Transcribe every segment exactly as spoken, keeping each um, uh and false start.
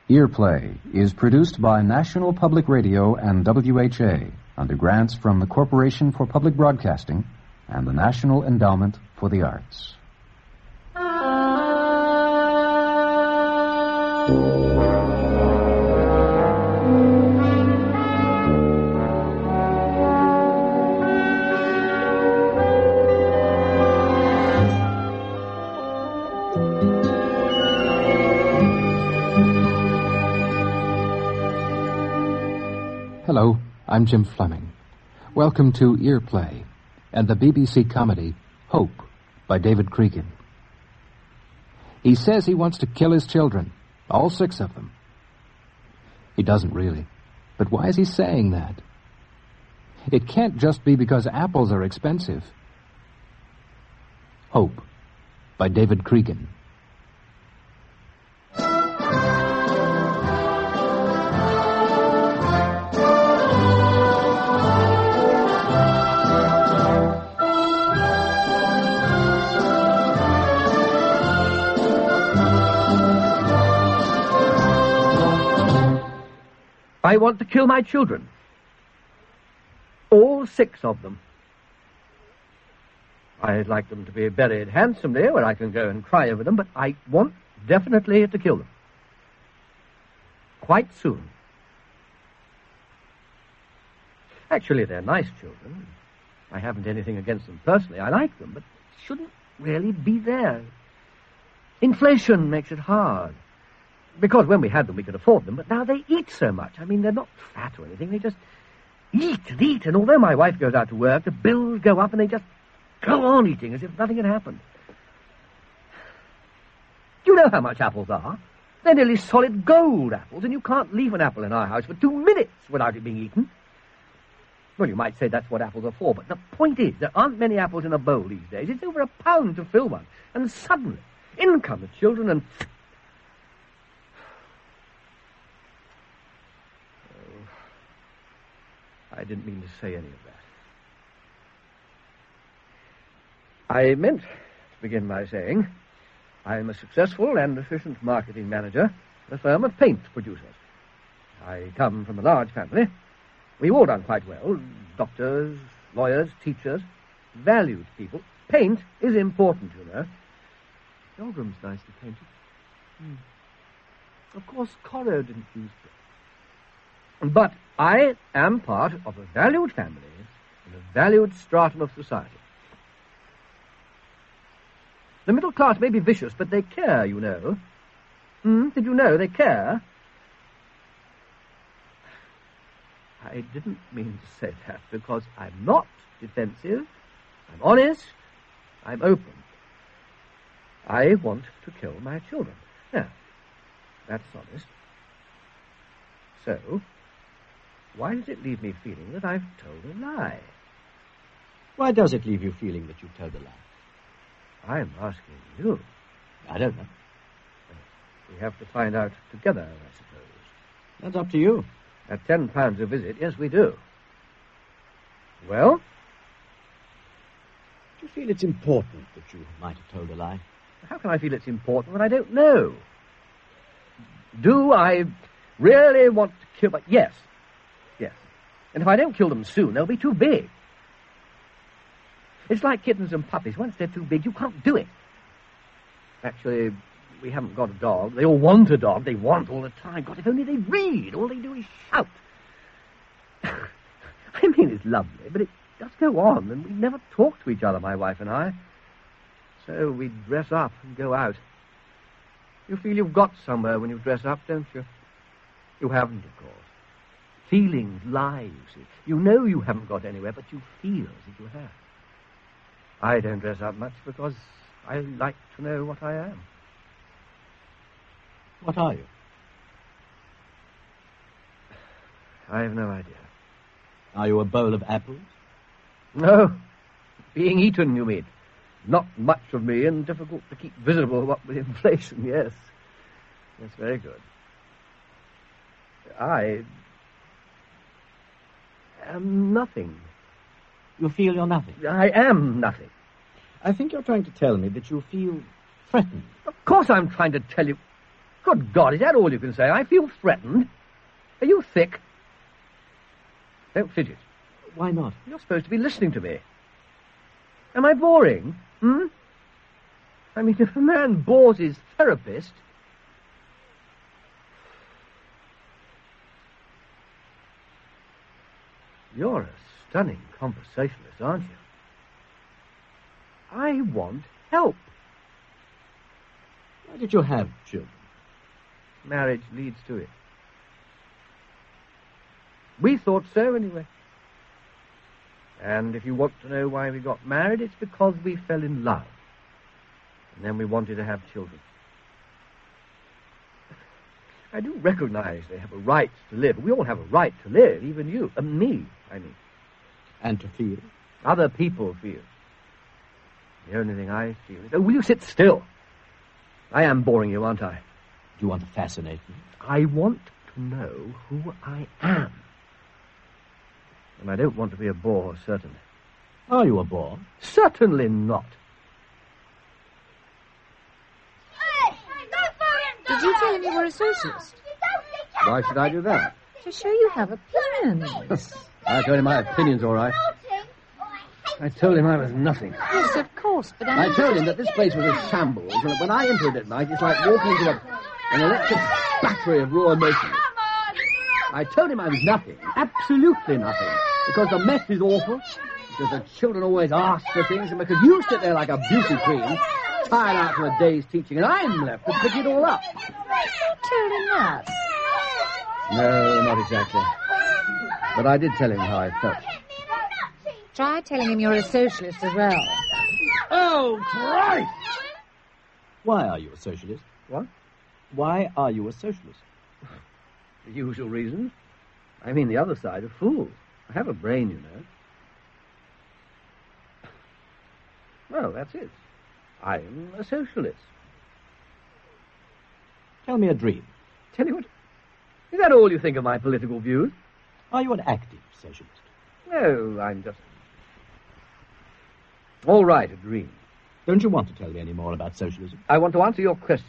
Earplay is produced by National Public Radio and W H A under grants from the Corporation for Public Broadcasting and the National Endowment for the Arts. Hello, I'm Jim Fleming. Welcome to Earplay and the B B C comedy Hope by David Cregan. He says he wants to kill his children, all six of them. He doesn't really. But why is he saying that? It can't just be because apples are expensive. Hope by David Cregan. I want to kill my children. All six of them. I'd like them to be buried handsomely where I can go and cry over them, but I want definitely to kill them. Quite soon. Actually, they're nice children. I haven't anything against them personally. I like them, but it shouldn't really be there. Inflation makes it hard. Because when we had them, we could afford them, but now they eat so much. I mean, they're not fat or anything. They just eat and eat, and although my wife goes out to work, the bills go up, and they just go on eating as if nothing had happened. Do you know how much apples are? They're nearly solid gold apples, and you can't leave an apple in our house for two minutes without it being eaten. Well, you might say that's what apples are for, but the point is, there aren't many apples in a bowl these days. It's over a pound to fill one, and suddenly, in come the children, and... I didn't mean to say any of that. I meant to begin by saying I'm a successful and efficient marketing manager at a firm of paint producers. I come from a large family. We've all done quite well. Doctors, lawyers, teachers, valued people. Paint is important, you know. The old room's nicely painted. Hmm. Of course, Corot didn't use it. But I am part of a valued family and a valued stratum of society. The middle class may be vicious, but they care, you know. Hmm? Did you know they care? I didn't mean to say that because I'm not defensive. I'm honest. I'm open. I want to kill my children. Now, that's honest. So... why does it leave me feeling that I've told a lie? Why does it leave you feeling that you've told a lie? I'm asking you. I don't know. We have to find out together, I suppose. That's up to you. At ten pounds a visit, yes, we do. Well? Do you feel it's important that you might have told a lie? How can I feel it's important when I don't know? Do I really want to kill... But yes. Yes. And if I don't kill them soon, they'll be too big. It's like kittens and puppies. Once they're too big, you can't do it. Actually, we haven't got a dog. They all want a dog. They want all the time. God, if only they'd read. All they do is shout. I mean, it's lovely, but it does go on, and we never talk to each other, my wife and I. So we dress up and go out. You feel you've got somewhere when you dress up, don't you? You haven't, of course. Feelings lie, you see. You know you haven't got anywhere, but you feel as if you have. I don't dress up much because I like to know what I am. What are you? I have no idea. Are you a bowl of apples? No. Being eaten, you mean? Not much of me and difficult to keep visible, what with inflation, yes. That's very good. I am nothing. You feel you're nothing? I am nothing. I think you're trying to tell me that you feel threatened. Of course I'm trying to tell you. Good God, is that all you can say? I feel threatened. Are you thick? Don't fidget. Why not? You're supposed to be listening to me. Am I boring? Hmm? I mean, if a man bores his therapist... You're a stunning conversationalist, aren't you? I want help. Why did you have children? Marriage leads to it. We thought so, anyway. And if you want to know why we got married, it's because we fell in love. And then we wanted to have children. I do recognize they have a right to live. We all have a right to live, even you. Uh, me, I mean. And to feel? Other people feel. The only thing I feel is... Oh, will you sit still? I am boring you, aren't I? Do you want to fascinate me? I want to know who I am. And I don't want to be a bore, certainly. Are you a bore? Certainly not. Did you tell him you were a socialist? Why should I do that? To show you have opinions. I told him my opinions, all right. I told him I was nothing. Yes, of course, but I... I told him that this place was a shambles, and that when I entered at night, it's like walking into a, an electric battery of raw emotion. I told him I was nothing, absolutely nothing, because the mess is awful, because the children always ask for things, and because you sit there like a beauty queen, tired out from a day's teaching, and I'm left to pick it all up. You told him that? No, not exactly. But I did tell him how I felt. Try telling him you're a socialist as well. Oh, Christ! Why are you a socialist? What? Why are you a socialist? The usual reasons. I mean the other side of fools. I have a brain, you know. Well, that's it. I'm a socialist. Tell me a dream. Tell you what... Is that all you think of my political views? Are you an active socialist? No, I'm just... All right, a dream. Don't you want to tell me any more about socialism? I want to answer your question.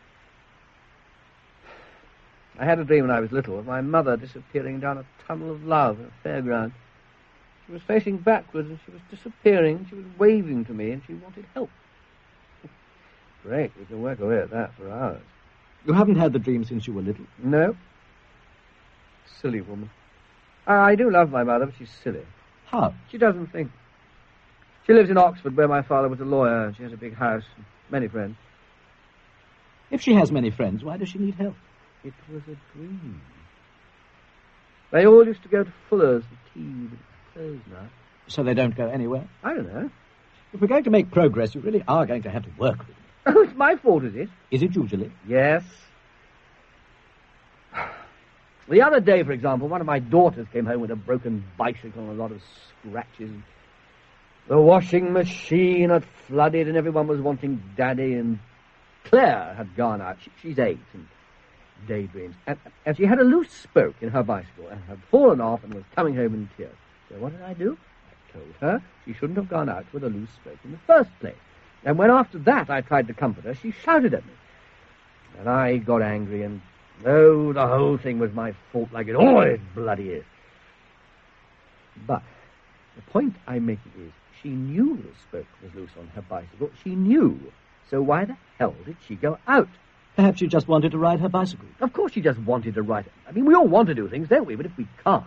I had a dream when I was little of my mother disappearing down a tunnel of love at a fairground. She was facing backwards and she was disappearing. She was waving to me and she wanted help. Great, we can work away at that for hours. You haven't had the dream since you were little? No. Silly woman. I do love my mother, but she's silly. How? She doesn't think. She lives in Oxford, where my father was a lawyer, and she has a big house and many friends. If she has many friends, why does she need help? It was a dream. They all used to go to Fuller's for tea, but it's closed now. So they don't go anywhere? I don't know. If we're going to make progress, you really are going to have to work with them. Oh, it's my fault, is it? Is it usually? Yes. The other day, for example, one of my daughters came home with a broken bicycle and a lot of scratches. The washing machine had flooded and everyone was wanting Daddy, and Claire had gone out. She, she's eight and daydreams. And, and she had a loose spoke in her bicycle and had fallen off and was coming home in tears. So what did I do? I told her she shouldn't have gone out with a loose spoke in the first place. And when after that I tried to comfort her, she shouted at me. And I got angry and, oh, the whole thing was my fault, like it always bloody is. But the point I'm making is, she knew the spoke was loose on her bicycle. She knew. So why the hell did she go out? Perhaps she just wanted to ride her bicycle. Of course she just wanted to ride it. I mean, we all want to do things, don't we? But if we can't...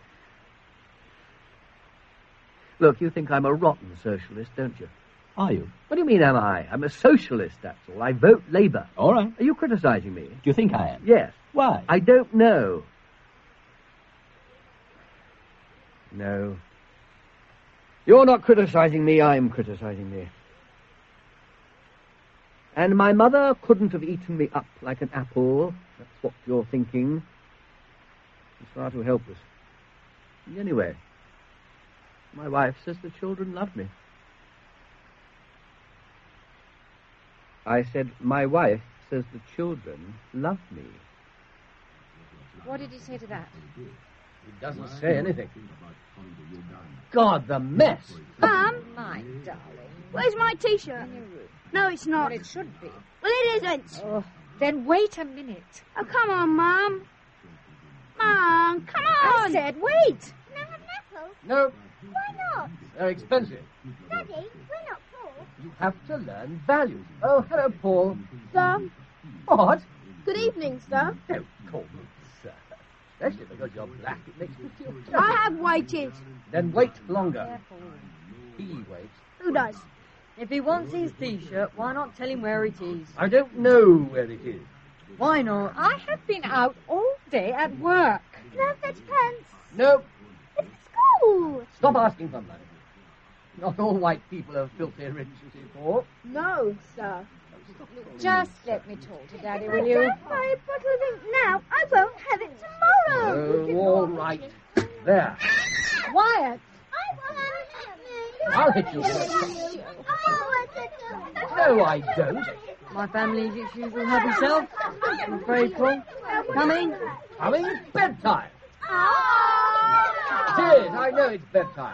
Look, you think I'm a rotten socialist, don't you? Are you? What do you mean, am I? I'm a socialist, that's all. I vote Labour. All right. Are you criticizing me? Do you think I am? Yes. Why? I don't know. No. You're not criticizing me, I'm criticizing me. And my mother couldn't have eaten me up like an apple. That's what you're thinking. She's far too helpless. Anyway, my wife says the children love me. I said, my wife says the children love me. What did he say to that? He doesn't say anything. God, the mess. Mum, My darling. where's my T-shirt? No, it's not. Well, it should be. Well, it isn't. Oh, Then wait a minute. Oh, come on, Mum. Mum, come I on. said wait. Can I have an apple? No, Why not? they're expensive. Daddy, we're not poor. You have to learn values. Oh, hello, Paul. Sir, What? good evening, sir. Don't call me sir. Especially because you're black, it makes me feel I terrible. have waited. Then wait longer. He waits. Who does? If he wants his T-shirt, why not tell him where it is? I don't know where it is. Why not? I have been out all day at work. Can I have thirty pence? No, It's school. stop asking for money. Not all white people are filthy rich, you see, Paul. No, sir. Just let me talk to Daddy, If will I you? don't buy a bottle of ink now, I won't have it tomorrow. Oh, all right. There. Wyatt. I will have it. I'll hit you with it. Oh, it's a No, I don't. My family's its usual happy self. I'm afraid, Paul. Coming? Coming bedtime. Oh. It is. I know it's bedtime.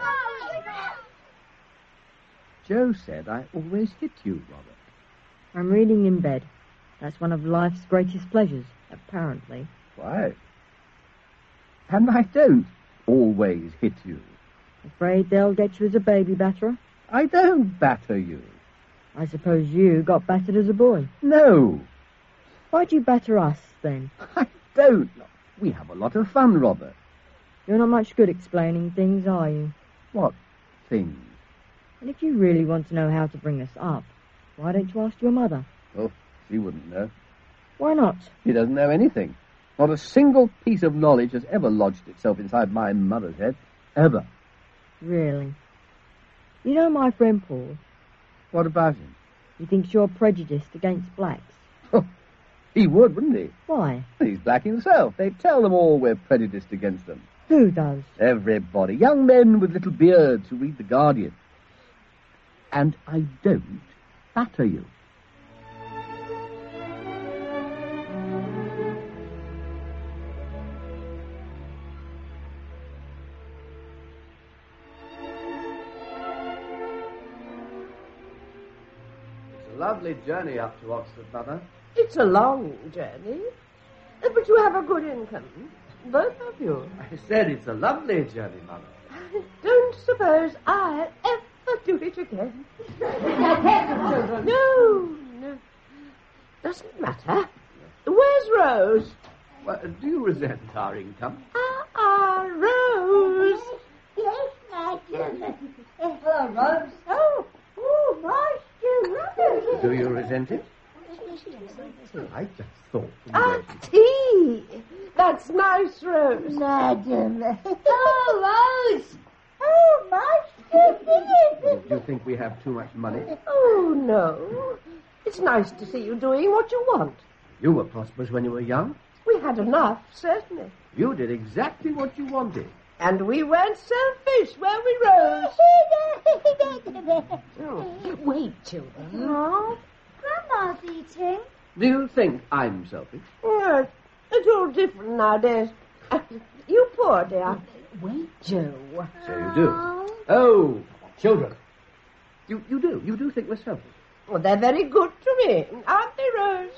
Joe said I always hit you, Robert. I'm reading in bed. That's one of life's greatest pleasures, apparently. Why? And I don't always hit you. Afraid they'll get you as a baby batterer? I don't batter you. I suppose you got battered as a boy. No, Why'd you batter us, then? I don't. We have a lot of fun, Robert. You're not much good explaining things, are you? What things? And if you really want to know how to bring us up, why don't you ask your mother? Oh, she wouldn't know. Why not? She doesn't know anything. Not a single piece of knowledge has ever lodged itself inside my mother's head. Ever. Really? You know my friend Paul? What about him? He thinks you're prejudiced against blacks. Oh, he would, wouldn't he? Why? He's black himself. They tell them all we're prejudiced against them. Who does? Everybody. Young men with little beards who read The Guardian. And I don't batter you. It's a lovely journey up to Oxford, Mother. It's a long journey, uh, but you have a good income, both of you. I said it's a lovely journey, Mother. I don't suppose I'll ever do it again. No, no. Doesn't matter. Where's Rose? Well, do you resent our income? Ah, ah, Rose. Yes, Master. Hello, Rose. Oh, oh, Master Rose. Do you resent it? I just thought. Ah, tea. That's nice, Rose. Madam. Oh, Rose. Oh, Master Do you think we have too much money? Oh, no. It's nice to see you doing what you want. You were prosperous when you were young. We had enough, certainly. You did exactly what you wanted. And we weren't selfish, were we, Rose? Oh, wait, children. Oh, Grandma's eating. Do you think I'm selfish? Yes, it's all different nowadays. You poor dear. Wait, Joe. So you do. Oh, children. You you do. You do think we're selfish. Well, they're very good to me, aren't they, Rose?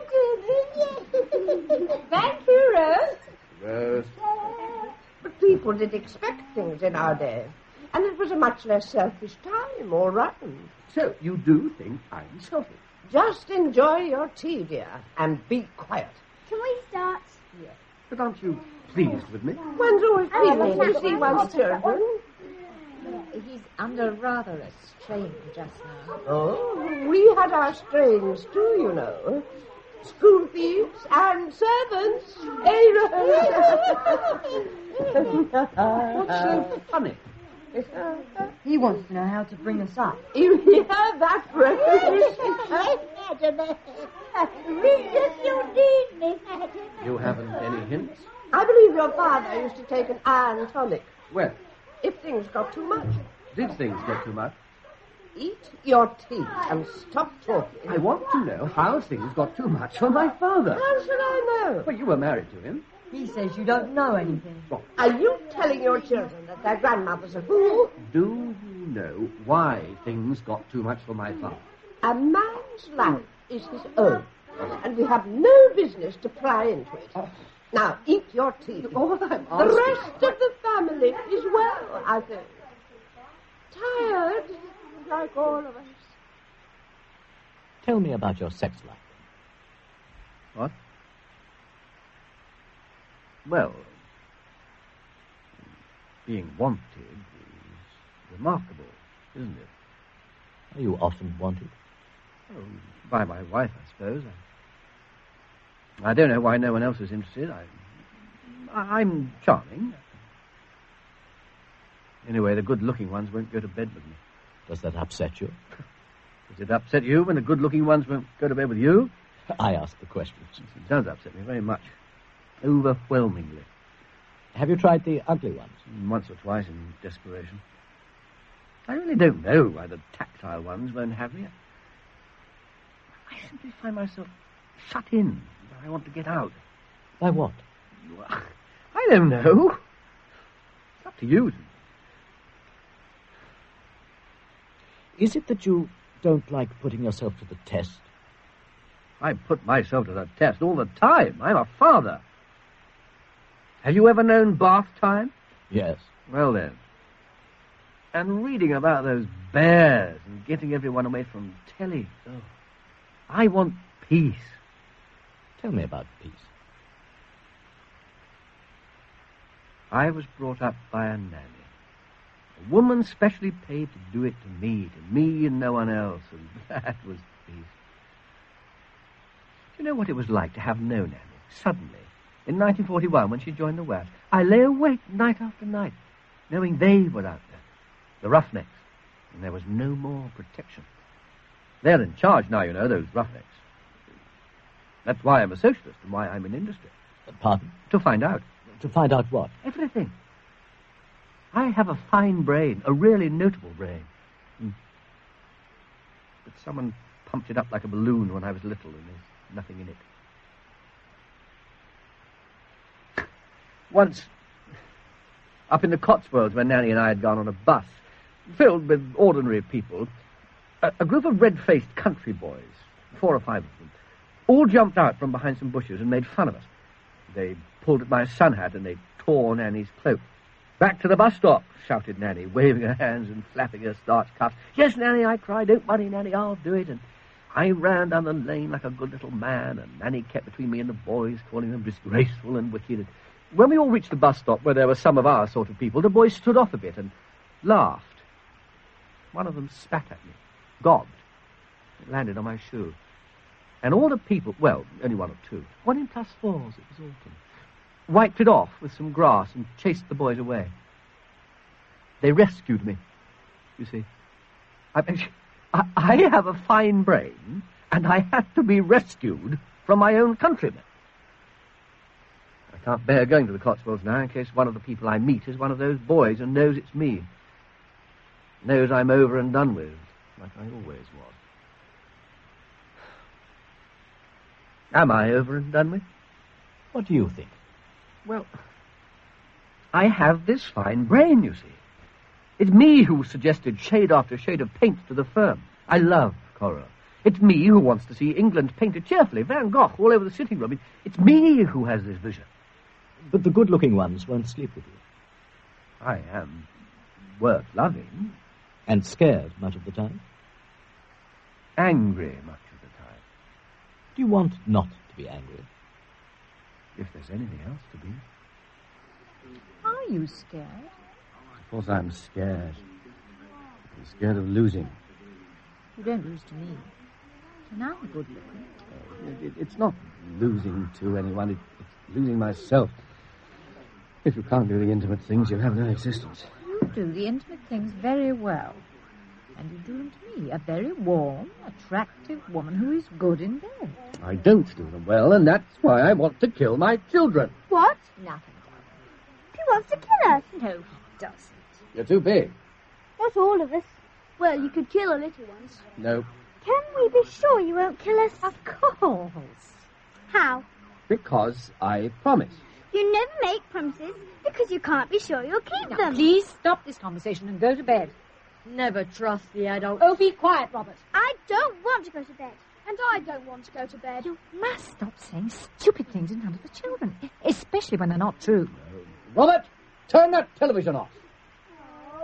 Thank you, Rose. Rose. But people did expect things in our day. And it was a much less selfish time all round. So you do think I'm selfish? Just enjoy your tea, dear, and be quiet. Can we start? But aren't you pleased with me? One's always Oh, pleased that's to see not- one's children. He's under rather a strain just now. Oh, we had our strains too, you know. School thieves and servants. Eh, What's so funny? He wants to know how to bring us up. You hear that, Rose? Madam. Read us your need me, Madam. You haven't any hints? I believe your father used to take an iron tonic Well, if things got too much. did things get too much? Eat your tea and stop talking. I want to know how things got too much for my father. How should I know? Well, you were married to him. He says you don't know anything. Are you telling your children that their grandmother's a fool? Do you know why things got too much for my father? A man's life is his own. and we have no business to pry into it. Oh. Now, eat your tea. All I'm asking... The rest of the family is well, I think. Tired, like all of us. Tell me about your sex life. What? Well, being wanted is remarkable, isn't it? Are you often wanted? Oh, by my wife, I suppose. I, I don't know why no one else is interested. I, I'm charming. Anyway, the good-looking ones won't go to bed with me. Does that upset you? Does it upset you when the good-looking ones won't go to bed with you? I asked the question. It does upset me very much. Overwhelmingly. Have you tried the ugly ones? Once or twice in desperation. I really don't know why the tactile ones won't have me. I simply find myself shut in. I want to get out. By what? I don't know. It's up to you. Is it that you don't like putting yourself to the test? I put myself to the test all the time. I'm a father. Have you ever known bath time? Yes. Well, then. And reading about those bears and getting everyone away from telly. Oh, I want peace. Tell me about peace. I was brought up by a nanny. A woman specially paid to do it to me, to me and no one else, and that was peace. Do you know what it was like to have no nanny? Suddenly, in nineteen forty-one, when she joined the W A F, I lay awake night after night, knowing they were out there, the roughnecks, and there was no more protection. They're in charge now, you know, those roughnecks. That's why I'm a socialist and why I'm in industry. Pardon? To find out. To find out what? Everything. I have a fine brain, a really notable brain. Mm. But someone pumped it up like a balloon when I was little, and there's nothing in it. Once, up in the Cotswolds, where Nanny and I had gone on a bus, filled with ordinary people, a, a group of red-faced country boys, four or five of them, all jumped out from behind some bushes and made fun of us. They pulled at my sun hat and they tore Nanny's cloak. "Back to the bus stop," shouted Nanny, waving her hands and flapping her starched cuffs. "Yes, Nanny," I cried. "Don't worry, Nanny, I'll do it." And I ran down the lane like a good little man, and Nanny kept between me and the boys, calling them disgraceful and wicked. And when we all reached the bus stop, where there were some of our sort of people, the boys stood off a bit and laughed. One of them spat at me, gobbed. It landed on my shoe. And all the people, well, only one or two, one in plus fours, it was autumn, wiped it off with some grass and chased the boys away. They rescued me, you see. I, I, I have a fine brain, and I had to be rescued from my own countrymen. I can't bear going to the Cotswolds now in case one of the people I meet is one of those boys and knows it's me. Knows I'm over and done with, like I always was. Am I over and done with? What do you think? Well, I have this fine brain, you see. It's me who suggested shade after shade of paint to the firm. I love Corot. It's me who wants to see England painted cheerfully, Van Gogh all over the sitting room. It's me who has this vision. But the good-looking ones won't sleep with you. I am worth loving. And scared much of the time? Angry much of the time. Do you want not to be angry? If there's anything else to be. Are you scared? Of course I'm scared. I'm scared of losing. You don't lose to me. And I'm good looking. Uh, it, it's not losing to anyone. It, it's losing myself. If you can't do the intimate things, you have no existence. You do the intimate things very well. And you do them to me. A very warm, attractive woman who is good in bed. I don't do them well, and that's why I want to kill my children. What? Nothing, darling. He wants to kill us. No, he doesn't. You're too big. Not all of us. Well, you could kill the little ones. No. Can we be sure you won't kill us? Of course. How? Because I promise. You never make promises because you can't be sure you'll keep Now, them. please stop this conversation and go to bed. Never trust the adults. Oh, be quiet, Robert. I don't want to go to bed. And I don't want to go to bed. You must stop saying stupid things in front of the children, especially when they're not true. Uh, Robert, turn that television off. Oh.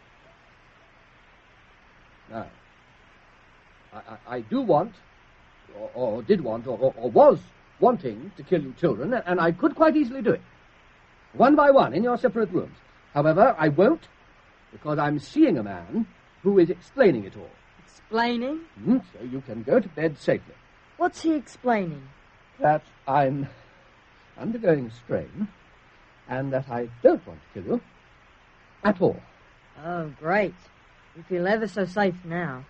Now, I, I, I do want, or, or did want, or, or, or was wanting to kill you children, and I could quite easily do it. One by one, in your separate rooms. However, I won't, because I'm seeing a man who is explaining it all. Explaining? Mm, so you can go to bed safely. What's he explaining? That I'm undergoing strain, and that I don't want to kill you at all. Oh, great. You feel ever so safe now.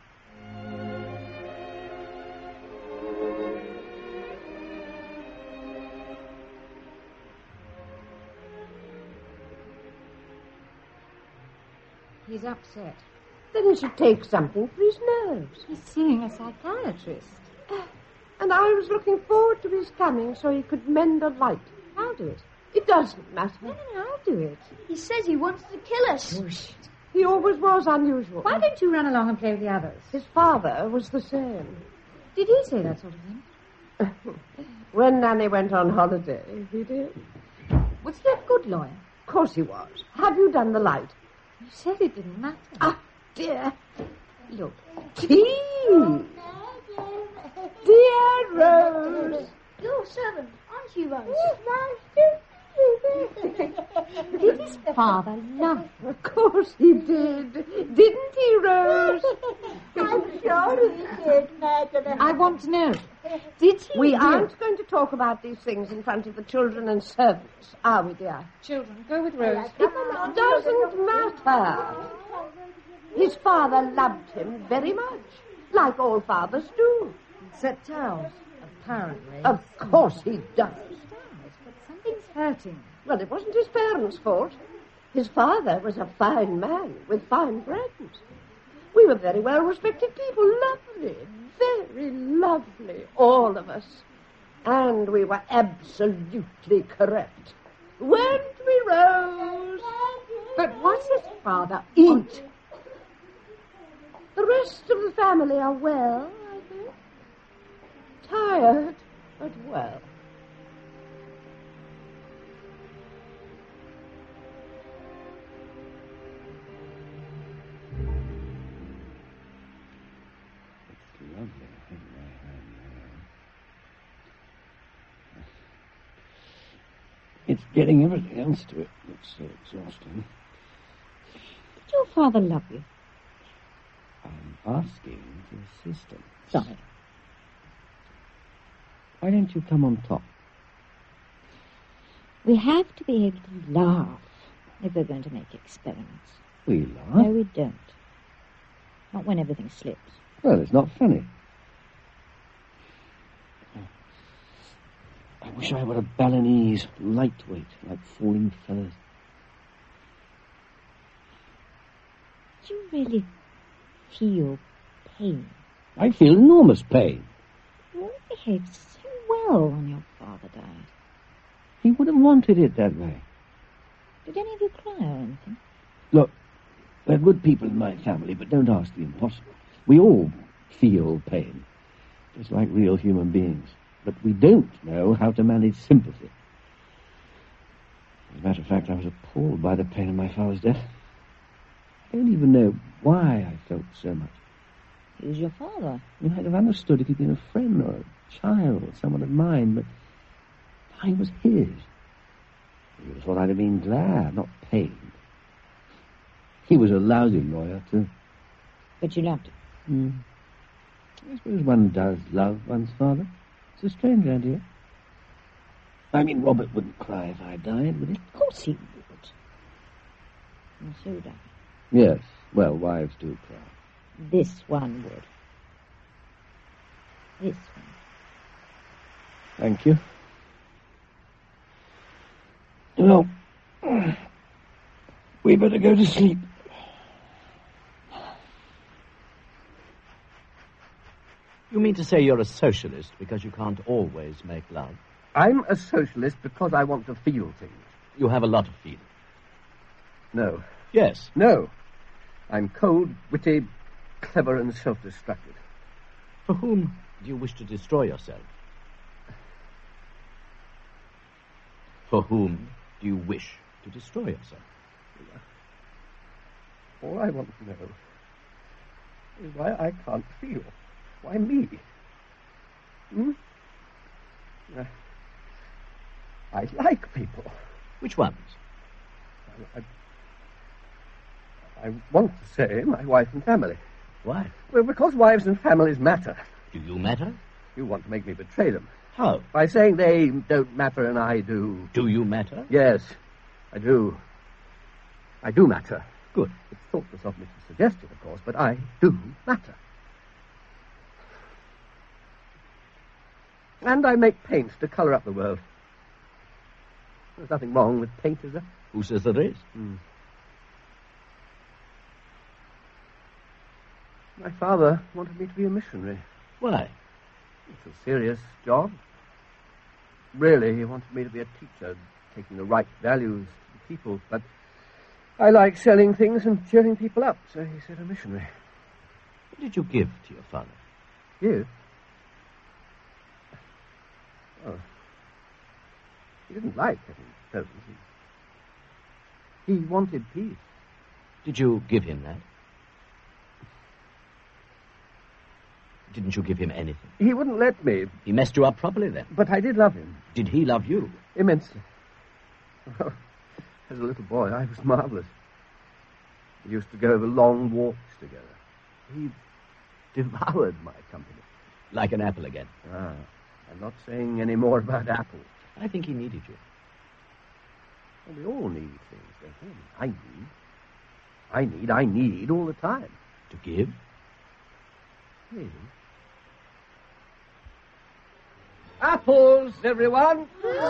He's upset. Then he should take something for his nerves. He's seeing a psychiatrist. And I was looking forward to his coming so he could mend a light. I'll do it. It doesn't matter. No, no, no, I'll do it. He says he wants to kill us. Push. He always was unusual. Why don't you run along and play with the others? His father was the same. Did he say that sort of thing? When Nanny went on holiday, he did. Was he a good lawyer? Of course he was. Have you done the light? You said it didn't matter. Ah, dear. Look. Tea! Dear Rose! Your servant, aren't you, Rose? Did his father love him? Of course he did. Didn't he, Rose? I'm sure he did, Madam. I want to know. Did he? We really? aren't going to talk about these things in front of the children and servants, are we, dear? Children, go with Rose. It doesn't matter. His father loved him very much, like all fathers do. Except Towels, apparently. Of course he does. But something's hurting. Well, it wasn't his parents' fault. His father was a fine man with fine friends. We were very well-respected people, lovely, very lovely, all of us. And we were absolutely correct. Weren't we, Rose? But was his father... Eat. The rest of the family are well, I think. Tired, but well. It's lovely, isn't it? It's getting everything else to it. It's so exhausting. Did your father love you? I'm asking for assistance. Sorry. Why don't you come on top? We have to be able to laugh if we're going to make experiments. We laugh? No, we don't. Not when everything slips. Well, it's not funny. I wish I were a Balinese, lightweight, like falling feathers. Do you really feel pain? I feel enormous pain. You behaved so well when your father died. He would have wanted it that way. Did any of you cry or anything? Look, there are good people in my family, but don't ask the impossible. We all feel pain, just like real human beings. But we don't know how to manage sympathy. As a matter of fact, I was appalled by the pain of my father's death. I don't even know why I felt so much. He was your father. I mean, I'd have understood if he'd been a friend or a child or someone of mine, but I was his. He would have thought I'd have been glad, not pained. He was a lousy lawyer, too. But you loved him. Mm. I suppose one does love one's father. It's a strange idea. I mean, Robert wouldn't cry if I died, would he? Of course he would. And so would I. Yes. Well, wives do cry. This one would. This one. Thank you. Well, we better go to sleep. You mean to say you're a socialist because you can't always make love? I'm a socialist because I want to feel things. You have a lot of feeling. No. Yes. No. I'm cold, witty, clever, and self-destructive. For whom Do you wish to destroy yourself? For whom do you wish to destroy yourself? All I want to know is why I can't feel. Why me? Hmm? Uh, I like people. Which ones? I, I, I want to say my wife and family. Why? Well, because wives and families matter. Do you matter? You want to make me betray them. How? By saying they don't matter and I do. Do you matter? Yes, I do. I do matter. Good. It's thoughtless of me to suggest it, of course, but I do matter. And I make paint to colour up the world. There's nothing wrong with paint, is there? Who says there is? Hmm. My father wanted me to be a missionary. Why? It's a serious job. Really, he wanted me to be a teacher, taking the right values to the people. But I like selling things and cheering people up, so he said a missionary. What did you give to your father? You? Oh. He didn't like having presents. He, he wanted peace. Did you give him that? Didn't you give him anything? He wouldn't let me. He messed you up properly then. But I did love him. Did he love you? Immensely. Oh, as a little boy, I was marvellous. We used to go over long walks together. He devoured my company. Like an apple again. Ah, I'm not saying any more about apples. I think he needed you. Well, we all need things, don't we? I need. I need, I need all the time. To give? Maybe. Apples, everyone!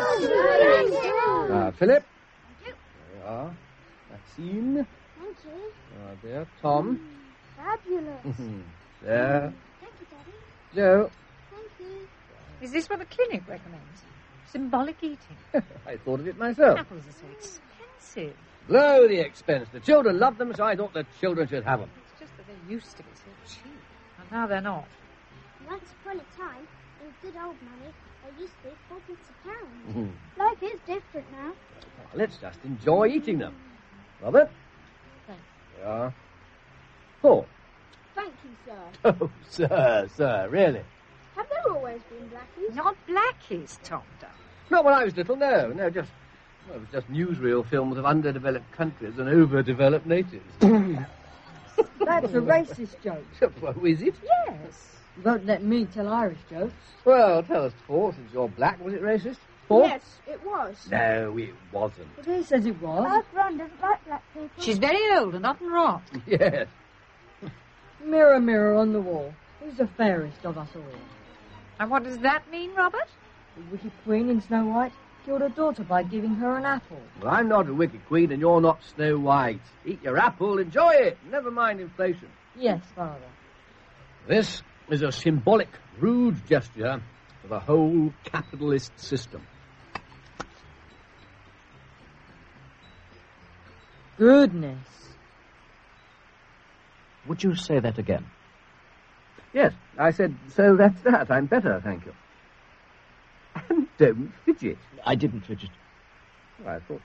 Ah, Philip. There you are. Maxine. Thank you. Ah, there, Tom. Fabulous. There. Thank you, Daddy. Joe. Thank you. Is this what the clinic recommends? Symbolic eating. I thought of it myself. Apples are so expensive. Blow the expense. The children love them, so I thought the children should have them. It's just that they used to be so cheap. And now they're not. Once upon a time, in good old money, they used to be fourpence a pound. Mm-hmm. Life is different now. Well, let's just enjoy eating them. Robert? Thanks. There you are. Paul? Thank you, sir. Oh, sir, sir, really? Have there always been blackies? Not blackies, Tom Duff. Not when I was little, no. No, just... Well, it was just newsreel films of underdeveloped countries and overdeveloped natives. That's a racist joke. Well, is it? Yes. You won't let me tell Irish jokes. Well, tell us, Paul, since you're black. Was it racist? Paul? Yes, it was. No, it wasn't. But he says it was. Our Ron doesn't like black people. She's very old and often wrong. Yes. Mirror, mirror on the wall. Who's the fairest of us all? And what does that mean, Robert? The wicked queen in Snow White killed her daughter by giving her an apple. Well, I'm not a wicked queen and you're not Snow White. Eat your apple, enjoy it. Never mind inflation. Yes, Father. This is a symbolic, rude gesture for the whole capitalist system. Goodness. Would you say that again? Yes, I said, so that's that. I'm better, thank you. And don't fidget. I didn't fidget. Oh, I thought...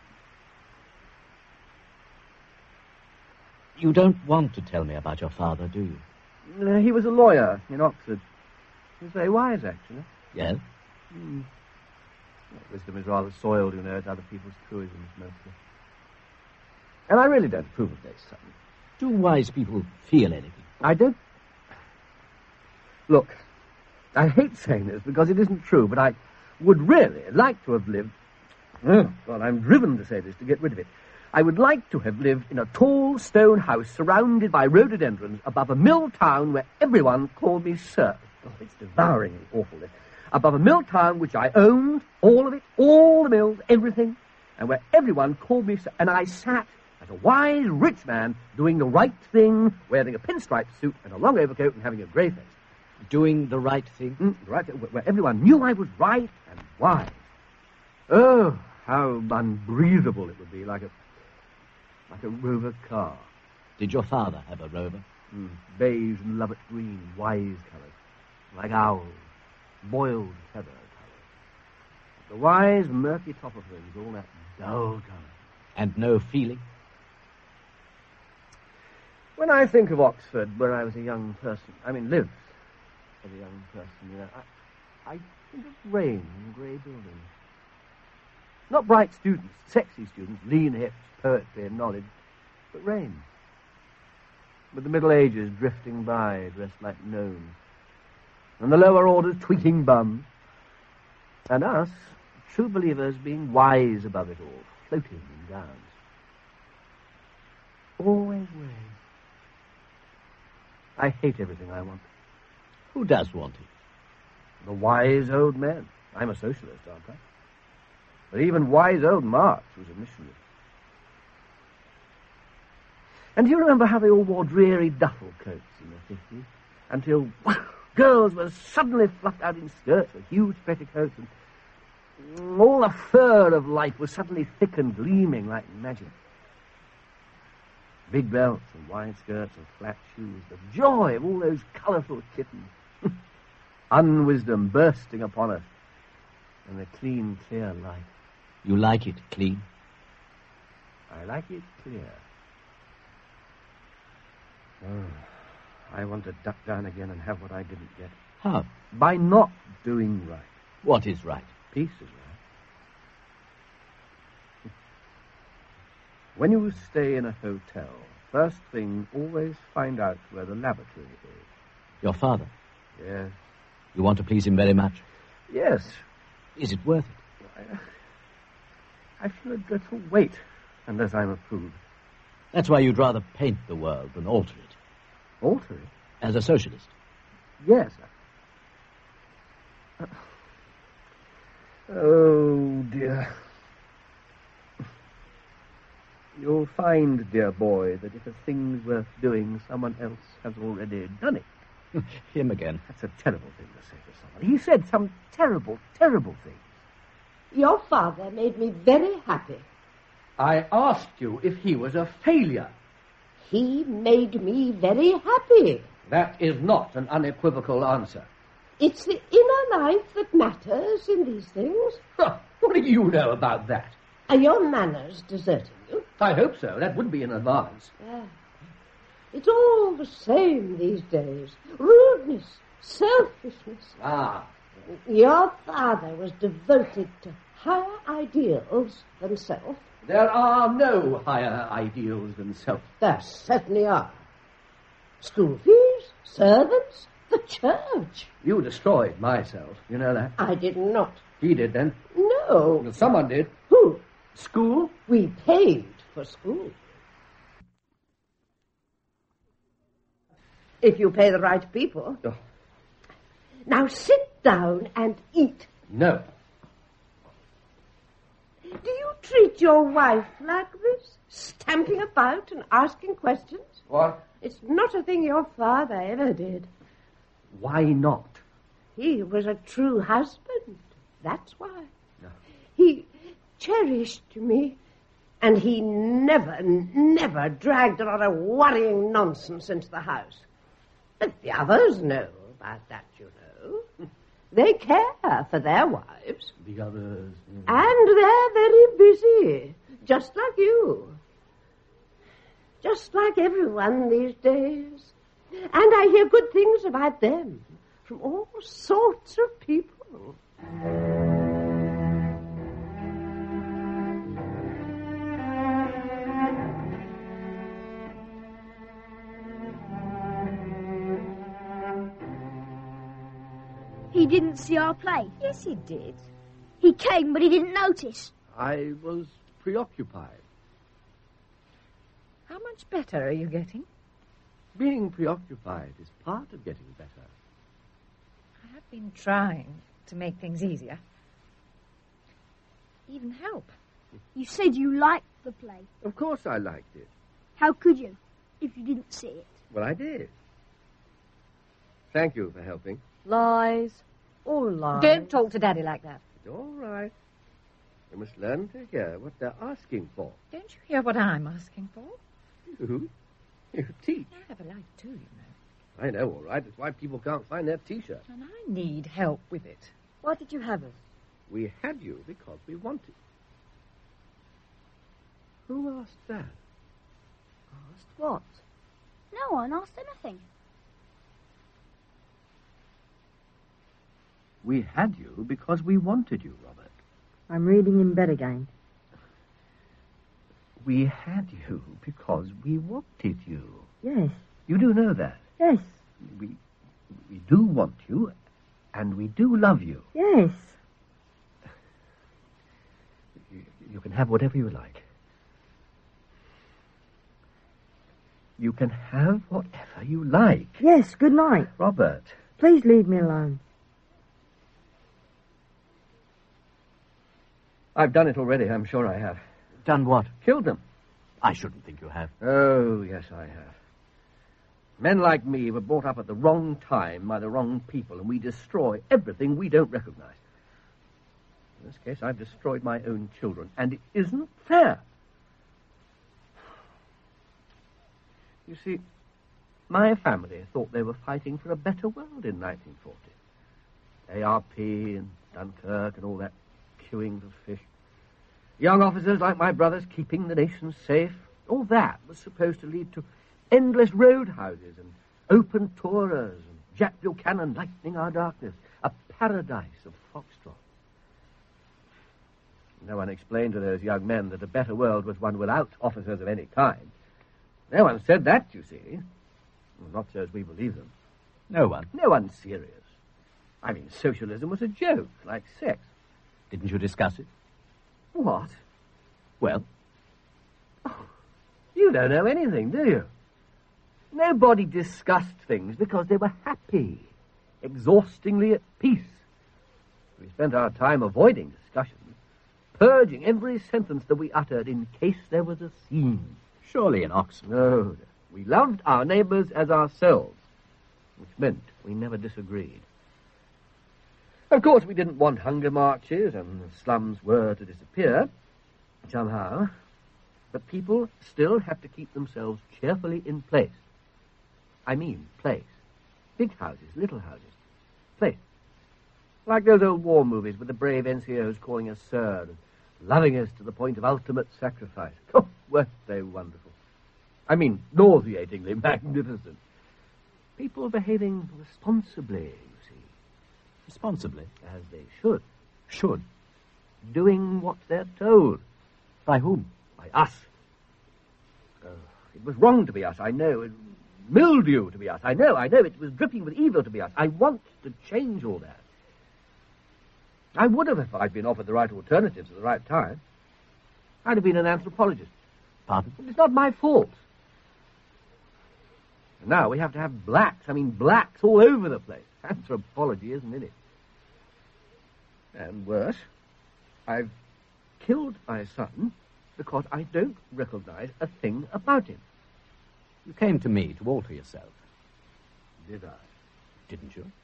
You don't want to tell me about your father, do you? Uh, he was a lawyer in Oxford. He was very wise, actually. Yes? Hmm. Well, wisdom is rather soiled, you know, at other people's truisms, mostly. And I really don't approve of this. Do wise people feel anything? I don't... Look, I hate saying this because it isn't true, but I would really like to have lived... Oh, God, I'm driven to say this to get rid of it. I would like to have lived in a tall stone house surrounded by rhododendrons above a mill town where everyone called me sir. Oh, it's devouringly awful. This. Above a mill town which I owned, all of it, all the mills, everything, and where everyone called me sir. And I sat as a wise, rich man doing the right thing, wearing a pinstripe suit and a long overcoat and having a grey face. Doing the right thing? Mm, right, where everyone knew I was right and wise. Oh, how unbreathable it would be, like a like a Rover car. Did your father have a Rover? Mm, beige and Lovat green, wise colours. like owls, boiled feather colour. The wise, murky top of them is all that dull colour. And no feeling? When I think of Oxford, where I was a young person, I mean, lived as a young person, you know, I, I think of rain and grey buildings. Not bright students, sexy students, lean hips, poetry and knowledge, but rain. With the Middle Ages drifting by, dressed like gnomes, and the lower orders tweaking bums, and us, true believers, being wise above it all, floating in gowns. Always rain. I hate everything I want. Who does want it? The wise old men. I'm a socialist, aren't I? But even wise old Marx was a missionary. And do you remember how they all wore dreary duffel coats in the fifties? Until girls were suddenly fluffed out in skirts with huge petticoats, and all the fur of life was suddenly thick and gleaming like magic. Big belts and wide skirts and flat shoes, the joy of all those colourful kittens. Unwisdom bursting upon us, and the clean, clear light. You like it clean? I like it clear. Oh, I want to duck down again and have what I didn't get. How? By not doing right. What is right? Peace is right. When you stay in a hotel, first thing, always find out where the lavatory is. Your father? Yes. You want to please him very much? Yes. Is it worth it? I, I feel a dreadful weight unless I'm approved. That's why you'd rather paint the world than alter it. Alter it? As a socialist? Yes. Uh, oh, dear. You'll find, dear boy, that if a thing's worth doing, someone else has already done it. Him again. That's a terrible thing to say to someone. He said some terrible, terrible things. Your father made me very happy. I asked you if he was a failure. He made me very happy. That is not an unequivocal answer. It's the inner life that matters in these things. Huh, what do you know about that? Are your manners deserting you? I hope so. That would be an advance. Yeah. It's all the same these days. Rudeness, selfishness. Ah. Your father was devoted to higher ideals than self. There are no higher ideals than self. There certainly are. School fees, servants, the church. You destroyed myself. You know that? I did not. He did, then? No. Well, someone did. Who? School? We paid for school. If you pay the right people. Oh. Now sit down and eat. No. Do you treat your wife like this? Stamping about and asking questions? What? It's not a thing your father ever did. Why not? He was a true husband. That's why. No. He cherished me, and he never, never dragged a lot of worrying nonsense into the house. But the others know about that, you know. They care for their wives. The others. Mm. And they're very busy, just like you. Just like everyone these days. And I hear good things about them from all sorts of people. He didn't see our play. Yes, he did. He came, but he didn't notice. I was preoccupied. How much better are you getting? Being preoccupied is part of getting better. I have been trying to make things easier. Even help. You said you liked the play. Of course I liked it. How could you, if you didn't see it? Well, I did. Thank you for helping. Lies. All lies. Don't talk to Daddy like that. All right. You must learn to hear what they're asking for. Don't you hear what I'm asking for? You? You teach. I have a life too, you know. I know, all right. It's why people can't find their T-shirt. And I need help with it. Why did you have us? We had you because we wanted. Who asked that? Asked what? No one asked anything. We had you because we wanted you, Robert. I'm reading in bed again. We had you because we wanted you. Yes. You do know that. Yes. We, we do want you, and we do love you. Yes. You, you can have whatever you like. You can have whatever you like. Yes, good night. Robert. Please leave me alone. I've done it already, I'm sure I have. Done what? Killed them. I shouldn't think you have. Oh, yes, I have. Men like me were brought up at the wrong time by the wrong people, and we destroy everything we don't recognize. In this case, I've destroyed my own children, and it isn't fair. You see, my family thought they were fighting for a better world in nineteen forty. A R P and Dunkirk and all that queuing for fish. Young officers like my brothers keeping the nation safe. All that was supposed to lead to endless roadhouses and open tourers and Jack Buchanan lightening our darkness. A paradise of foxtrot. No one explained to those young men that a better world was one without officers of any kind. No one said that, you see. Well, not so as we believe them. No one? No one serious. I mean, socialism was a joke, like sex. Didn't you discuss it? What? Well? Oh, you don't know anything, do you? Nobody discussed things because they were happy, exhaustingly at peace. We spent our time avoiding discussions, purging every sentence that we uttered in case there was a scene. Surely in Oxford. No, we loved our neighbours as ourselves, which meant we never disagreed. Of course, we didn't want hunger marches and the slums were to disappear, somehow. But people still have to keep themselves cheerfully in place. I mean, place. Big houses, little houses. Place. Like those old war movies with the brave N C Os calling us sir and loving us to the point of ultimate sacrifice. Oh, weren't they wonderful? I mean, nauseatingly magnificent. People behaving responsibly, you see. Responsibly? As they should. Should? Doing what they're told. By whom? By us. Oh, it was wrong to be us, I know. It mildew to be us, I know, I know. It was dripping with evil to be us. I want to change all that. I would have if I'd been offered the right alternatives at the right time. I'd have been an anthropologist. Pardon? It's not my fault. And now we have to have blacks. I mean, blacks all over the place. Anthropology isn't in it. And worse, I've killed my son because I don't recognize a thing about him. You came to me to alter yourself. Did I? Didn't you?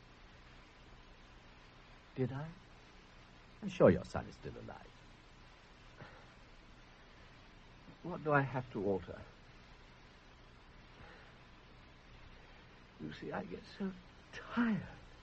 Did I? I'm sure your son is still alive. What do I have to alter? You see, I get so tired.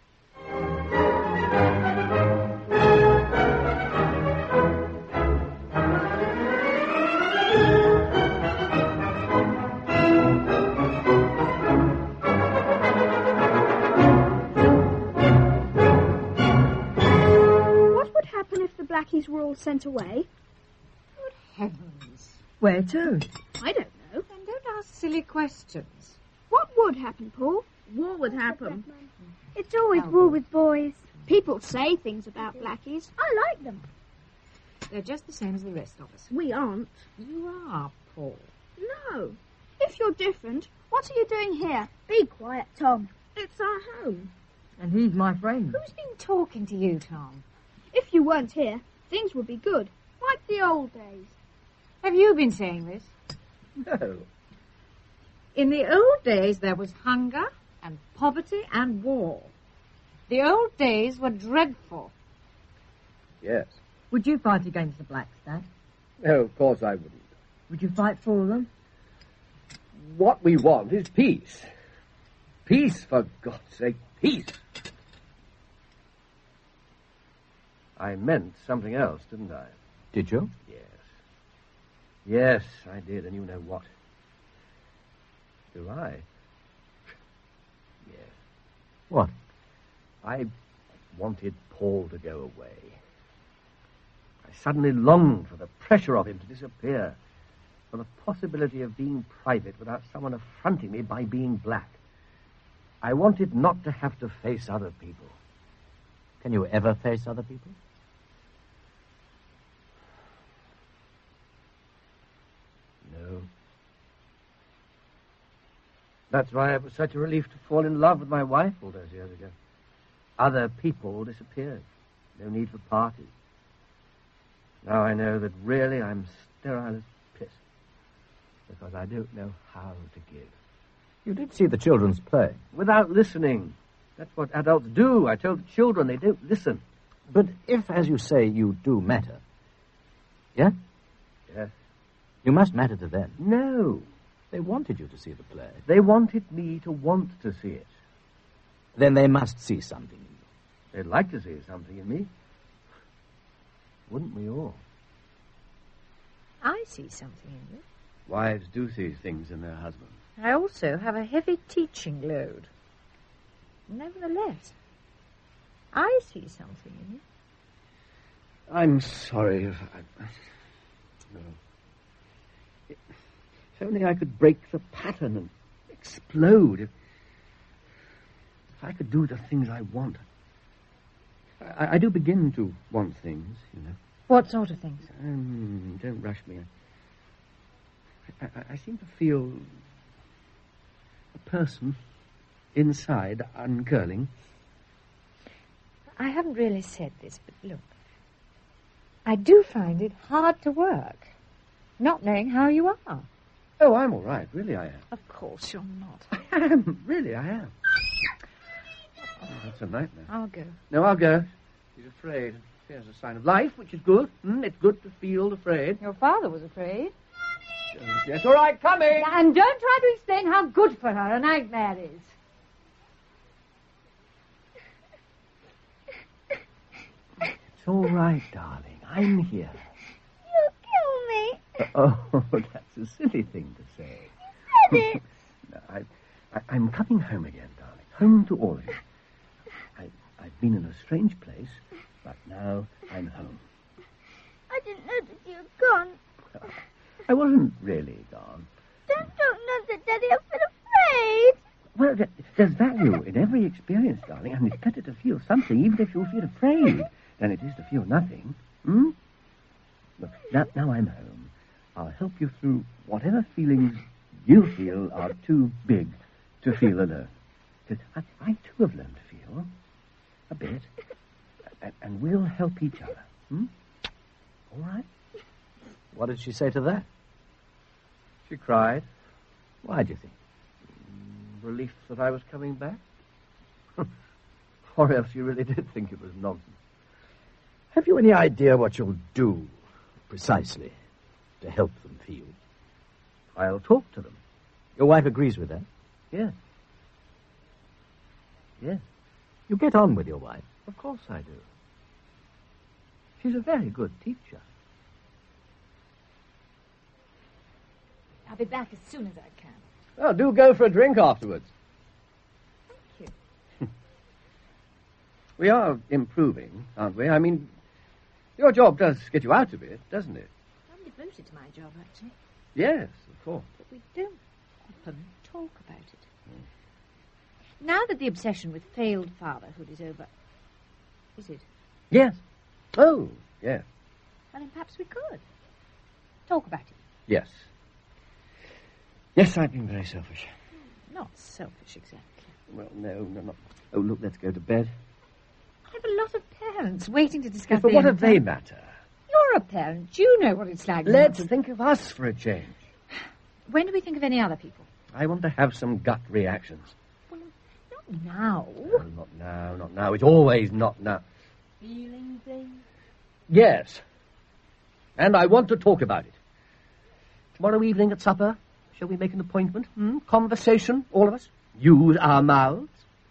What would happen if the Blackies were all sent away? Good heavens. Where to? I don't know. Then don't ask silly questions. What would happen, Paul? War would happen. It's always war with boys. People say things about Blackies. I like them. They're just the same as the rest of us. We aren't. You are, Paul. No. If you're different, what are you doing here? Be quiet, Tom. It's our home. And he's my friend. Who's been talking to you, Tom? If you weren't here, things would be good, like the old days. Have you been saying this? No. In the old days, there was hunger and poverty and war. The old days were dreadful. Yes. Would you fight against the blacks, Dad? No, of course I wouldn't. Would you fight for them? What we want is peace. Peace, for God's sake, peace. I meant something else, didn't I? Did you? Yes. Yes, I did, and you know what? Do I? Yes. What? I wanted Paul to go away. I suddenly longed for the pressure of him to disappear, for the possibility of being private without someone affronting me by being black. I wanted not to have to face other people. Can you ever face other people? No. That's why it was such a relief to fall in love with my wife all those years ago. Other people disappeared. No need for parties. Now I know that really I'm sterile as piss, because I don't know how to give. You did see the children's play. Without listening. That's what adults do. I told the children they don't listen. But if, as you say, you do matter, yeah? Yes. You must matter to them. No. They wanted you to see the play. They wanted me to want to see it. Then they must see something in you. They'd like to see something in me. Wouldn't we all? I see something in you. Wives do see things in their husbands. I also have a heavy teaching load. Nevertheless, I see something in you. I'm sorry if I... No. If only I could break the pattern and explode. If, if I could do the things I want. I, I do begin to want things, you know. What sort of things? Um, don't rush me. I, I, I seem to feel a person inside uncurling. I haven't really said this, but look. I do find it hard to work, not knowing how you are. Oh, I'm all right. Really, I am. Of course you're not. I am. Really, I am. Oh, that's a nightmare. I'll go. No, I'll go. She's afraid. Here's a sign of life, which is good. Mm, it's good to feel afraid. Your father was afraid. Uh, yes, all right, coming. And don't try to explain how good for her a nightmare is. It's all right, darling. I'm here. You'll kill me. Oh, that's a silly thing to say. You said it. No, I, I, I'm coming home again, darling. Home to all of you. I, I've been in a strange place, but now I'm home. I didn't notice you had gone. I wasn't really gone. Don't don't know that, Daddy. I've been afraid. Well, there- there's value in every experience, darling, and it's better to feel something, even if you feel afraid, than it is to feel nothing. Hmm? Look, now, now I'm home. I'll help you through whatever feelings you feel are too big to feel alone. 'Cause I, I too have learned to feel. A bit. And, and we'll help each other. Hmm? All right? What did she say to that? She cried. Why do you think? Relief that I was coming back. Or else you really did think it was nonsense. Have you any idea what you'll do, precisely, to help them feel? I'll talk to them. Your wife agrees with that? Yes. Yes. You get on with your wife? Of course I do. She's a very good teacher. I'll be back as soon as I can. Well, do go for a drink afterwards. Thank you. We are improving, aren't we? I mean, your job does get you out a bit, doesn't it? I'm devoted to my job, actually. Yes, of course. But we don't often talk about it. Mm. Now that the obsession with failed fatherhood is over, is it? Yes. Oh, yes. Well, then perhaps we could talk about it. Yes. Yes, I've been very selfish. Not selfish, exactly. Well, no, no, not... Oh, look, let's go to bed. I have a lot of parents waiting to discuss Yes, but the what do end they time. matter? You're a parent. You know what it's like. Let's not to- think of us for a change. When do we think of any other people? I want to have some gut reactions. Well, not now. No, not now, not now. It's always not now. Feeling things? Yes. And I want to talk about it. Tomorrow evening at supper, shall we make an appointment? Hmm? Conversation, all of us? use our mouths?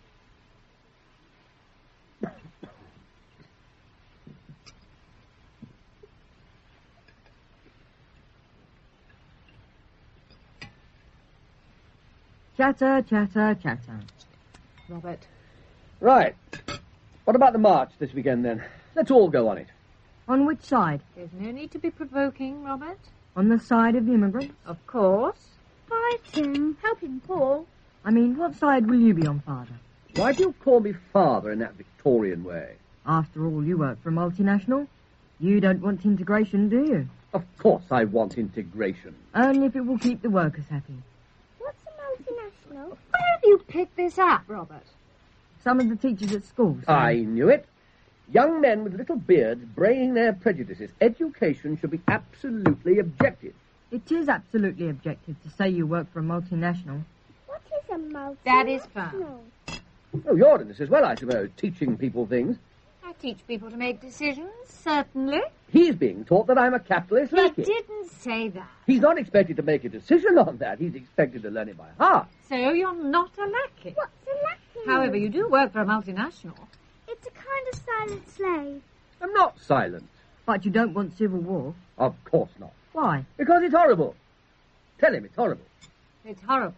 Chatter, chatter, chatter. Robert. Right. What about the march this weekend, then? Let's all go on it. On which side? There's no need to be provoking, Robert. On the side of the immigrants? Of course. Bye, Tim. Helping Paul. I mean, what side will you be on, Father? Why do you call me father in that Victorian way? After all, you work for a multinational. You don't want integration, do you? Of course I want integration. Only if it will keep the workers happy. What's a multinational? Where have you picked this up, Robert? Some of the teachers at school say... I knew it. Young men with little beards braying their prejudices. Education should be absolutely objective. It is absolutely objective to say you work for a multinational. What is a multinational? That is fine. Oh, you're in this as well, I suppose, teaching people things. I teach people to make decisions, certainly. He's being taught that I'm a capitalist He lackey. didn't say that. He's not expected to make a decision on that. He's expected to learn it by heart. So you're not a lackey. What's a lackey? However, you do work for a multinational. It's a kind of silent slave. I'm not silent. But you don't want civil war? Of course not. Why? Because it's horrible. Tell him it's horrible. It's horrible.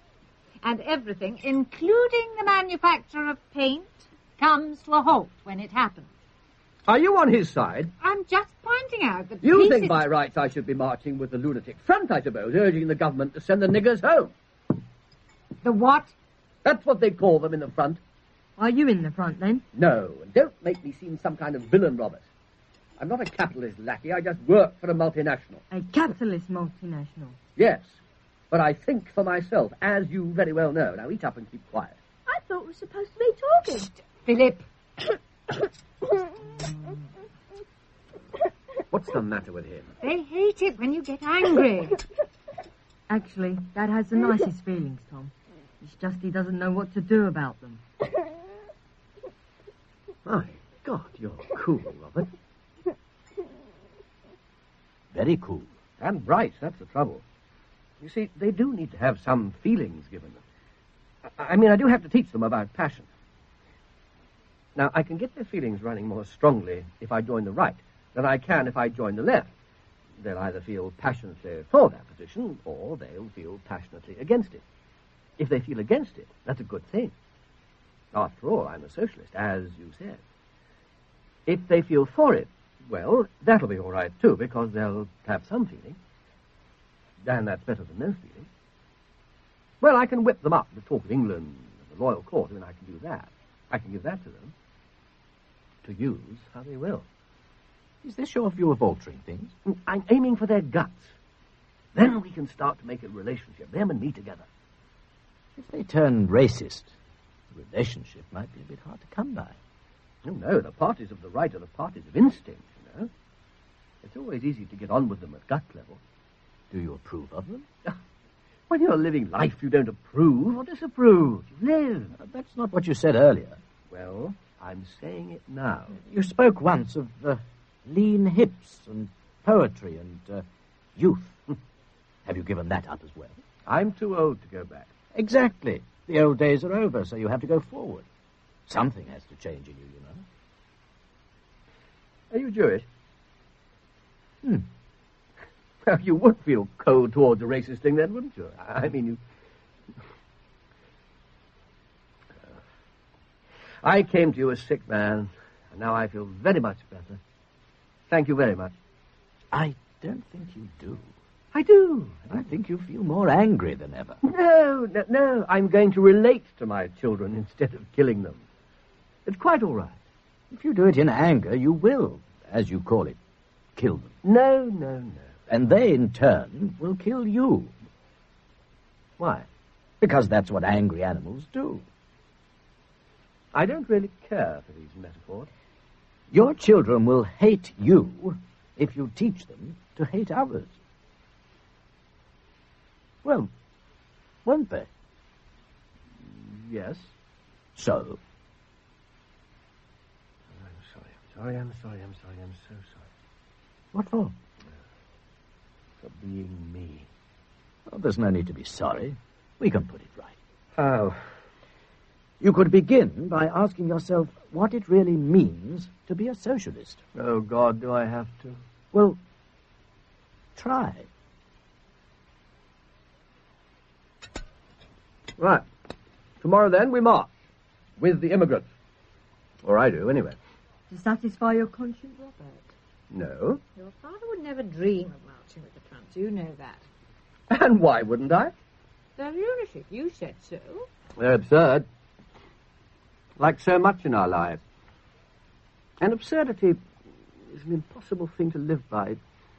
And everything, including the manufacture of paint, comes to a halt when it happens. Are you on his side? I'm just pointing out that You peace think is... by rights I should be marching with the lunatic front, I suppose, urging the government to send the niggers home. The what? That's what they call them in the front. Are you in the front, then? No, and don't make me seem some kind of villain, Robert. I'm not a capitalist lackey. I just work for a multinational. A capitalist multinational? Yes, but I think for myself, as you very well know. Now, eat up and keep quiet. I thought we were supposed to be talking. Shh, Philip. What's the matter with him? They hate it when you get angry. Actually, Dad has the nicest feelings, Tom. It's just he doesn't know what to do about them. My God, you're cool, Robert. Very cool. And bright, that's the trouble. You see, they do need to have some feelings given them. I, I mean, I do have to teach them about passion. Now, I can get their feelings running more strongly if I join the right than I can if I join the left. They'll either feel passionately for that position, or they'll feel passionately against it. If they feel against it, that's a good thing. After all, I'm a socialist, as you said. If they feel for it, well, that'll be all right, too, because they'll have some feeling. And that's better than no feeling. Well, I can whip them up to talk of England and the royal court. I mean, I can do that. I can give that to them to use how they will. Is this your view of altering things? I'm aiming for their guts. Then we can start to make a relationship, them and me together. If they turn racist, the relationship might be a bit hard to come by. Oh, no, the parties of the right are the parties of instinct, you know. It's always easy to get on with them at gut level. Do you approve of them? When you're living life, you don't approve or disapprove. You live. Uh, that's not what you said earlier. Well, I'm saying it now. You spoke once of uh, lean hips and poetry and uh, youth. Have you given that up as well? I'm too old to go back. Exactly. The old days are over, so you have to go forward. Something has to change in you, you know. Are you Jewish? Hmm. Well, you would feel cold towards the racist thing then, wouldn't you? I mean, you... I came to you a sick man, and now I feel very much better. Thank you very much. I don't think you do. I do. I think you feel more angry than ever. No, no, no. I'm going to relate to my children instead of killing them. It's quite all right. If you do it in anger, you will, as you call it, kill them. No, no, no. And they, in turn, will kill you. Why? Because that's what angry animals do. I don't really care for these metaphors. Your children will hate you if you teach them to hate others. Well, won't they? Yes. So? I'm sorry, I'm sorry, I'm sorry, I'm sorry, I'm so sorry. What for? For being me. Well, there's no need to be sorry. We can put it right. Oh. You could begin by asking yourself what it really means to be a socialist. Oh, God, do I have to? Well, try. Right. Tomorrow, then, we march. With the immigrants. Or I do, anyway. To satisfy your conscience, Robert? No. Your father would never dream of marching with the front. You know that. And why wouldn't I? They're lunatic. You said so. They're absurd. Like so much in our lives. And absurdity is an impossible thing to live by.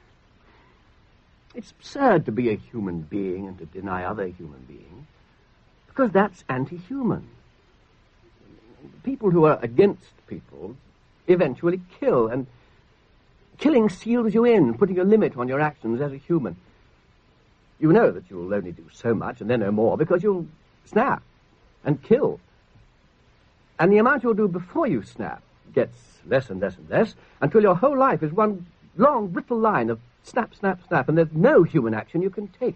It's absurd to be a human being and to deny other human beings. Because that's anti-human. People who are against people eventually kill, and killing seals you in, putting a limit on your actions as a human. You know that you'll only do so much and then no more because you'll snap and kill. And the amount you'll do before you snap gets less and less and less until your whole life is one long, brittle line of snap, snap, snap, and there's no human action you can take.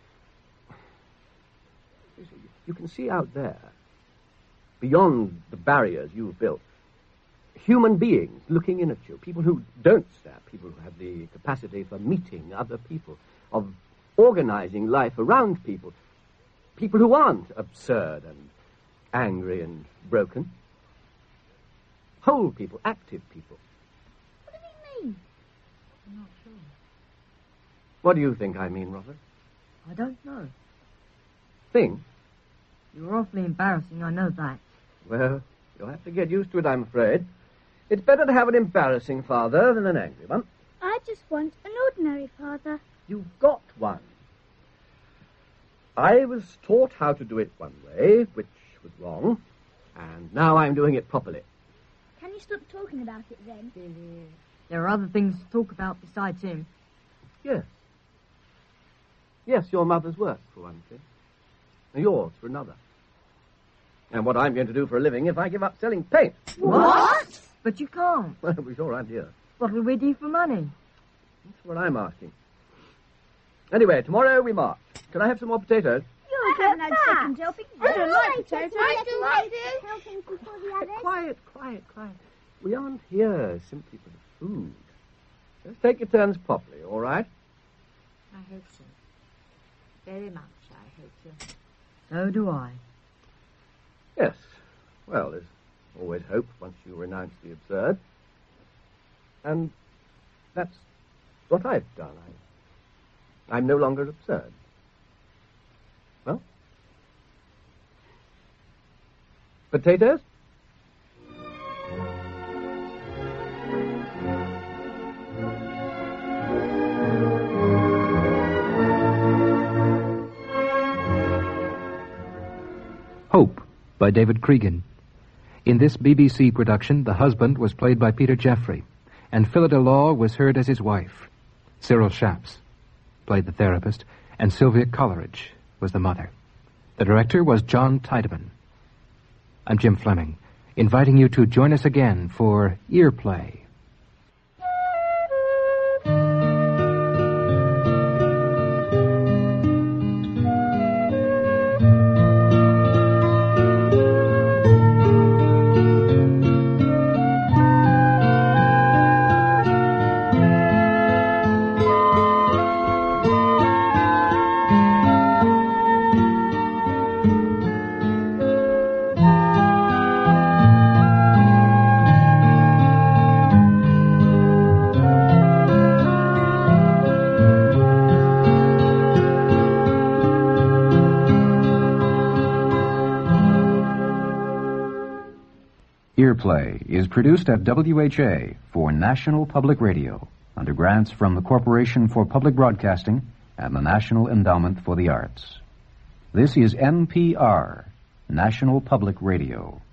You can see out there, beyond the barriers you've built, human beings looking in at you, people who don't snap, people who have the capacity for meeting other people, of organizing life around people, people who aren't absurd and angry and broken. Whole people, active people. What do you mean? I'm not sure. What do you think I mean, Robert? I don't know. Think? You're awfully embarrassing, I know that. Well, you'll have to get used to it, I'm afraid. It's better to have an embarrassing father than an angry one. I just want an ordinary father. You've got one. I was taught how to do it one way, which was wrong, and now I'm doing it properly. Can you stop talking about it then? There are other things to talk about besides him. Yes. Yes, your mother's work, for one thing. And yours, for another. And what I'm going to do for a living if I give up selling paint. What? But you can't. Well, we sure aren't here. What will we do for money? That's what I'm asking. Anyway, tomorrow we march. Can I have some more potatoes? You haven't had a second helping. I don't like potatoes. I do, I do. Helping before the others. Quiet, quiet, quiet. We aren't here simply for the food. Just take your turns properly, all right? I hope so. Very much, I hope so. So do I. Yes. Well, there's always hope once you renounce the absurd. And that's what I've done. I, I'm no longer absurd. Well? Potatoes? Hope by David Cregan. In this B B C production, the husband was played by Peter Jeffrey, and Phyllida Law was heard as his wife. Cyril Shaps played the therapist, and Sylvia Coleridge was the mother. The director was John Tiedemann. I'm Jim Fleming, inviting you to join us again for Ear Play. Earplay is produced at W H A for National Public Radio under grants from the Corporation for Public Broadcasting and the National Endowment for the Arts. This is N P R, National Public Radio.